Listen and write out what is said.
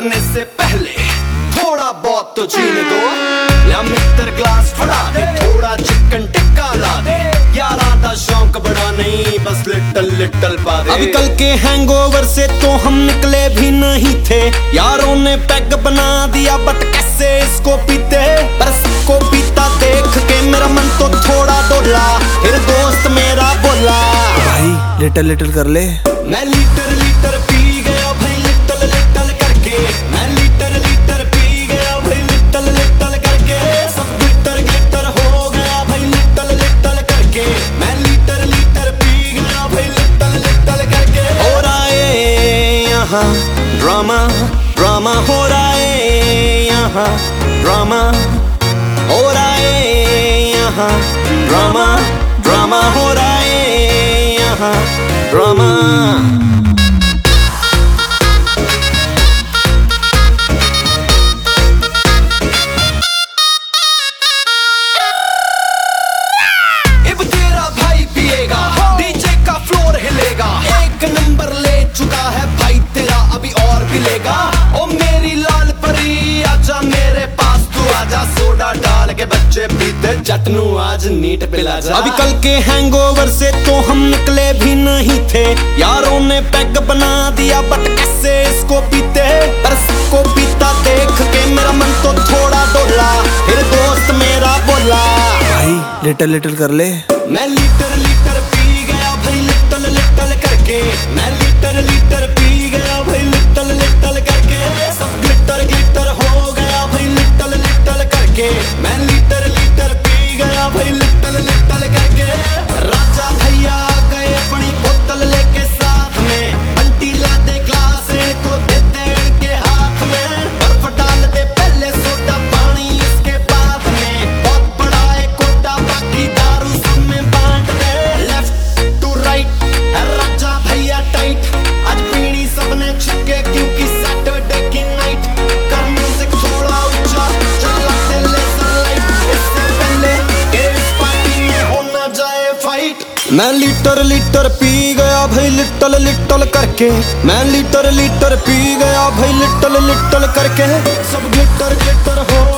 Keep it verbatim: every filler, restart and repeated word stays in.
करने से पहले थोड़ा बहुत तो जीने दो। या मित्र ग्लास फड़ा दे, थोड़ा चिकन टिक्का ला दे। यारा दा शौक बड़ा नहीं, बस लिटल लिटल पा दे। अभी कल के हैंगओवर से तो हम निकले भी नहीं थे। यारों ने पैग बना दिया बट कैसे इसको पीते। पर सबको पीता देख के मेरा मन तो थोड़ा डोला। फिर दोस्त मेरा बोला, भाई लिटल लिटल कर ले। मैं लीटर लीटर पी गया भाई लिटल लिटल करके। मैं लीटर लीटर पी गया भाई लिटल लिटल करके। सब ग्लिटर ग्लिटर हो गया भाई लिटल लिटल करके। मैं लीटर लीटर पी गया भाई लिटल लिटल करके। हो रहा है यहाँ ड्रामा, ड्रामा हो रहा है यहाँ ड्रामा, हो रहा है यहाँ ड्रामा, ड्रामा हो रहा है यहाँ ड्रामा। अब तेरा भाई पिएगा, डीजे का फ्लोर हिलेगा। एक नंबर ले चुका है भाई तेरा, अभी और भी लेगा। ओ मेरी लाल परी आजा मेरे पास तू आजा। सोडा डाल के बच्चे पीते चटनू आज नीट पिला जा। अभी कल के हैंगओवर से तो हम निकले भी नहीं थे। यारों ने पैग बना दिया बट कैसे इसको पीते। पर सबको पीता देख के मेरा मन तो थोड़ा डोला। फिर दोस्त मेरा बोला, भाई लिटल लिटल कर ले। मैं लीटर लीटर पी गया भाई लिटल लिटल करके। मैं लीटर लीटर पी गया भाई लिटल लिटल करके। सब ग्लिटर ग्लिटर हो गया भाई लिटल लिटल करके। मैं लीटर लीटर पी गया भाई लिटल लिटल करके। राजा भैया आ गए अपनी बोतल लेके साथ में। बंटी ला दे ग्लास को देते इनके हाथ में। बर्फ डाल दे पहले सोडा पानी इसके बाद में। बहुत बड़ा है कोटा बाकी दारू सब में बांट दे। लेफ्ट टू राइट है राजा भैया टाइट। आज पीनी सबने छिपके क्योंकि सैटरडे की नाइट। कर म्यूजिक थोड़ा ऊंचा चला दे लेजर लाइट। इससे पहले कि इस पार्टी में हो ना जाए फाइट। मैं लीटर लीटर पी गया भाई लिटल लिटल करके। मैं लीटर लीटर पी गया भाई लिटल लिटल करके। सब ग्लिटर ग्लिटर हो